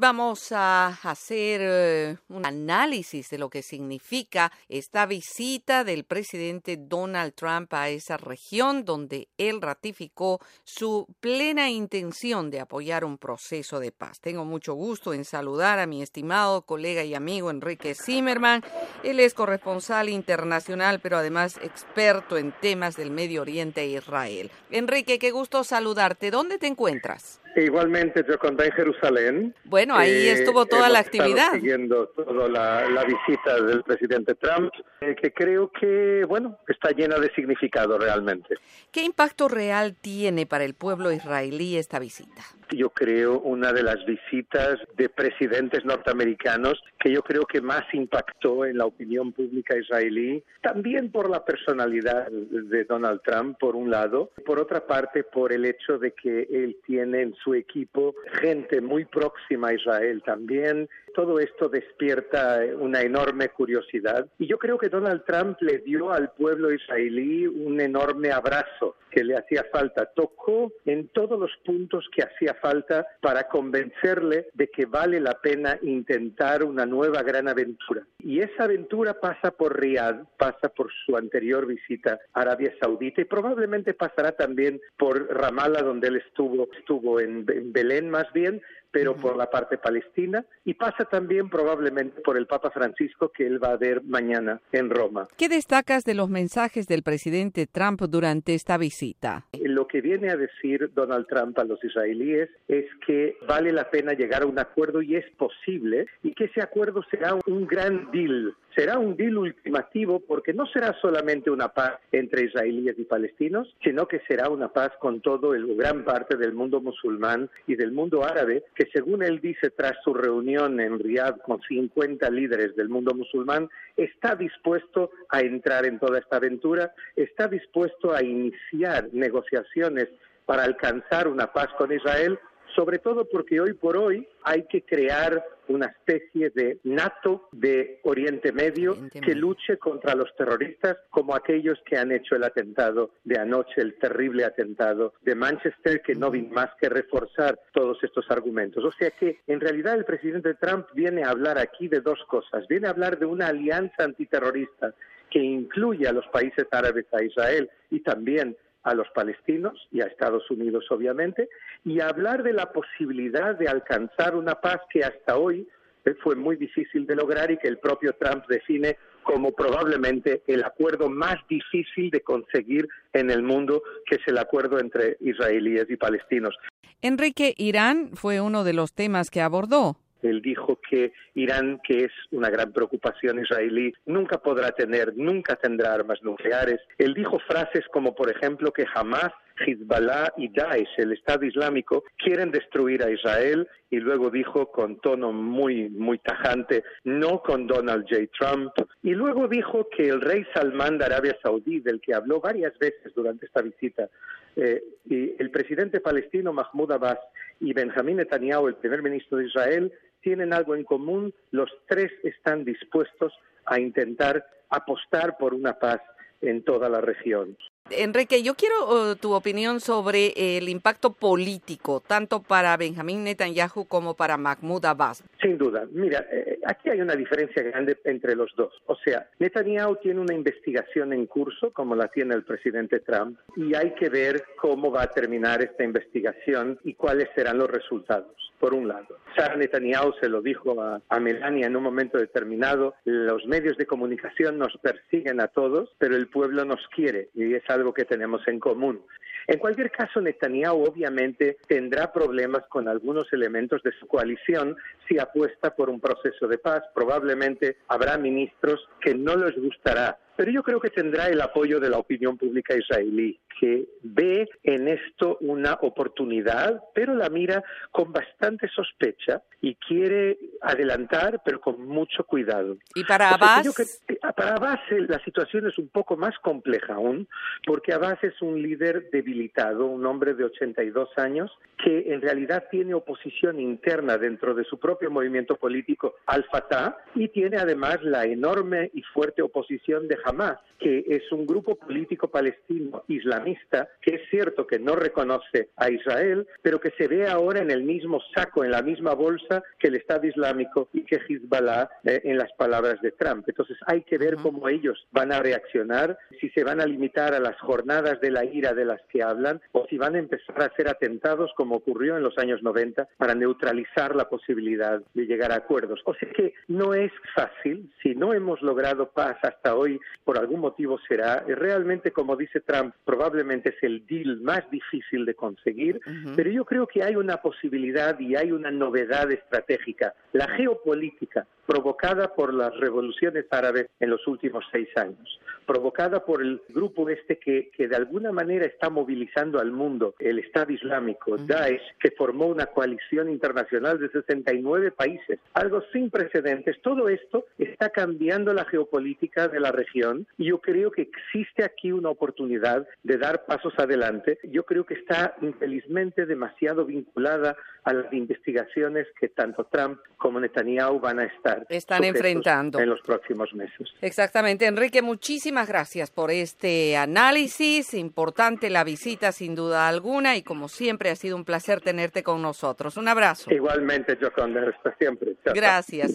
Vamos a hacer un análisis de lo que significa esta visita del presidente Donald Trump a esa región donde él ratificó su plena intención de apoyar un proceso de paz. Tengo mucho gusto en saludar a mi estimado colega y amigo Enrique Zimmerman. Él es corresponsal internacional, pero además experto en temas del Medio Oriente e Israel. Enrique, qué gusto saludarte. ¿Dónde te encuentras? Igualmente, yo conté en Jerusalén. Bueno, ahí estuvo toda la actividad. Siguiendo toda la visita del presidente Trump, que creo que, está llena de significado realmente. ¿Qué impacto real tiene para el pueblo israelí esta visita? Yo creo una de las visitas de presidentes norteamericanos que yo creo que más impactó en la opinión pública israelí, también por la personalidad de Donald Trump, por un lado, por otra parte, por el hecho de que él tiene en su equipo gente muy próxima a Israel también. Todo esto despierta una enorme curiosidad y yo creo que Donald Trump le dio al pueblo israelí un enorme abrazo que le hacía falta. Tocó en todos los puntos que hacía falta para convencerle de que vale la pena intentar una nueva gran aventura. Y esa aventura pasa por Riad, pasa por su anterior visita a Arabia Saudita y probablemente pasará también por Ramallah, donde él estuvo en Belén más bien, pero por la parte palestina, y pasa también probablemente por el Papa Francisco, que él va a ver mañana en Roma. ¿Qué destacas de los mensajes del presidente Trump durante esta visita? Lo que viene a decir Donald Trump a los israelíes es que vale la pena llegar a un acuerdo y es posible, y que ese acuerdo será un gran deal. Será un deal ultimativo porque no será solamente una paz entre israelíes y palestinos, sino que será una paz con todo gran parte del mundo musulmán y del mundo árabe, que según él dice tras su reunión en Riad con 50 líderes del mundo musulmán, está dispuesto a entrar en toda esta aventura, está dispuesto a iniciar negociaciones para alcanzar una paz con Israel, sobre todo porque hoy por hoy hay que crear una especie de NATO de Oriente Medio que luche contra los terroristas como aquellos que han hecho el atentado de anoche, el terrible atentado de Manchester, que no vino más que reforzar todos estos argumentos. O sea que en realidad el presidente Trump viene a hablar aquí de dos cosas. Viene a hablar de una alianza antiterrorista que incluye a los países árabes, a Israel y también a los palestinos y a Estados Unidos, obviamente, y hablar de la posibilidad de alcanzar una paz que hasta hoy fue muy difícil de lograr y que el propio Trump define como probablemente el acuerdo más difícil de conseguir en el mundo, que es el acuerdo entre israelíes y palestinos. Enrique, Irán fue uno de los temas que abordó. Él dijo que Irán, que es una gran preocupación israelí, nunca tendrá armas nucleares. Él dijo frases como, por ejemplo, que Hamas, Hezbollah y Daesh, el Estado Islámico, quieren destruir a Israel, y luego dijo con tono muy, muy tajante, no con Donald J. Trump. Y luego dijo que el rey Salmán de Arabia Saudí, del que habló varias veces durante esta visita, y el presidente palestino Mahmoud Abbas y Benjamín Netanyahu, el primer ministro de Israel, tienen algo en común. Los tres están dispuestos a intentar apostar por una paz en toda la región. Enrique, yo quiero tu opinión sobre el impacto político, tanto para Benjamín Netanyahu como para Mahmoud Abbas. Sin duda. Mira, aquí hay una diferencia grande entre los dos. O sea, Netanyahu tiene una investigación en curso, como la tiene el presidente Trump, y hay que ver cómo va a terminar esta investigación y cuáles serán los resultados, por un lado. Sara Netanyahu se lo dijo a Melania en un momento determinado: los medios de comunicación nos persiguen a todos, pero el pueblo nos quiere, y es algo que tenemos en común. En cualquier caso, Netanyahu obviamente tendrá problemas con algunos elementos de su coalición si apuesta por un proceso de paz. Probablemente habrá ministros que no les gustará, pero yo creo que tendrá el apoyo de la opinión pública israelí, que ve en esto una oportunidad, pero la mira con bastante sospecha y quiere adelantar, pero con mucho cuidado. ¿Y para Abbas? Para Abbas la situación es un poco más compleja aún, porque Abbas es un líder debilitado, un hombre de 82 años, que en realidad tiene oposición interna dentro de su propio movimiento político, Al-Fatah, y tiene además la enorme y fuerte oposición de Hamas, que es un grupo político palestino islamista que es cierto que no reconoce a Israel, pero que se ve ahora en el mismo saco, en la misma bolsa que el Estado Islámico y que Hezbollah, en las palabras de Trump. Entonces hay que ver cómo ellos van a reaccionar, si se van a limitar a las jornadas de la ira de las que hablan o si van a empezar a hacer atentados como ocurrió en los años 90 para neutralizar la posibilidad de llegar a acuerdos. O sea que no es fácil, si no hemos logrado paz hasta hoy, por algún motivo será, realmente como dice Trump, probablemente es el deal más difícil de conseguir, pero yo creo que hay una posibilidad y hay una novedad estratégica. La geopolítica provocada por las revoluciones árabes en los últimos 6 años, provocada por el grupo que de alguna manera está movilizando al mundo, el Estado Islámico, Daesh, que formó una coalición internacional de 69 países, algo sin precedentes. Todo esto está cambiando la geopolítica de la región y yo creo que existe aquí una oportunidad de dar pasos adelante. Yo creo que está infelizmente demasiado vinculada a las investigaciones que tanto Trump como Netanyahu están enfrentando en los próximos meses. Exactamente. Enrique, muchísimas gracias por este análisis. Importante la visita, sin duda alguna, y como siempre ha sido un placer tenerte con nosotros. Un abrazo. Igualmente, Joconda, hasta siempre. Chao. Gracias.